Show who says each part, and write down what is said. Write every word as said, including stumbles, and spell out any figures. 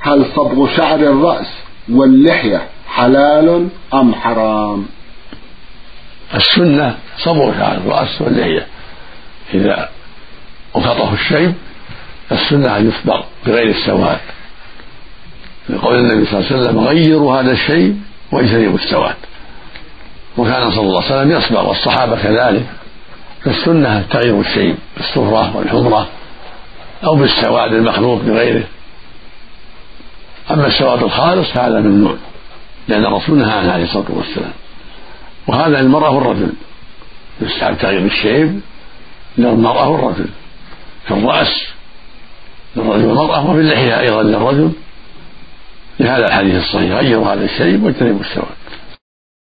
Speaker 1: هل صبغ شعر الرأس واللحية حلال أم حرام؟
Speaker 2: السنة صبغ شعر الرأس واللحية، إذا وخطه الشيب السنة أن يصبغ بغير السواد، لقول النبي صلى الله عليه وسلم غيروا هذا الشيب واجتنبوا السواد، وكان صلى الله عليه وسلم يصبغ والصحابة كذلك. فالسنة تغيير الشيب بالصفرة والحمرة أو بالسواد المخلوط بغيره. أما السواد الخالص هذا ممنوع، لأن الرسول نهى عنه عليه الصلاة والسلام. وهذا للمرأة والرجل، يستحب تغيير الشيب للمرأة والرجل في الرأس للرجل والمرأة، وفي اللحية أيضا للرجل، لهذا الحديث الصحيح غيروا هذا الشيب واجتنبوا السواد.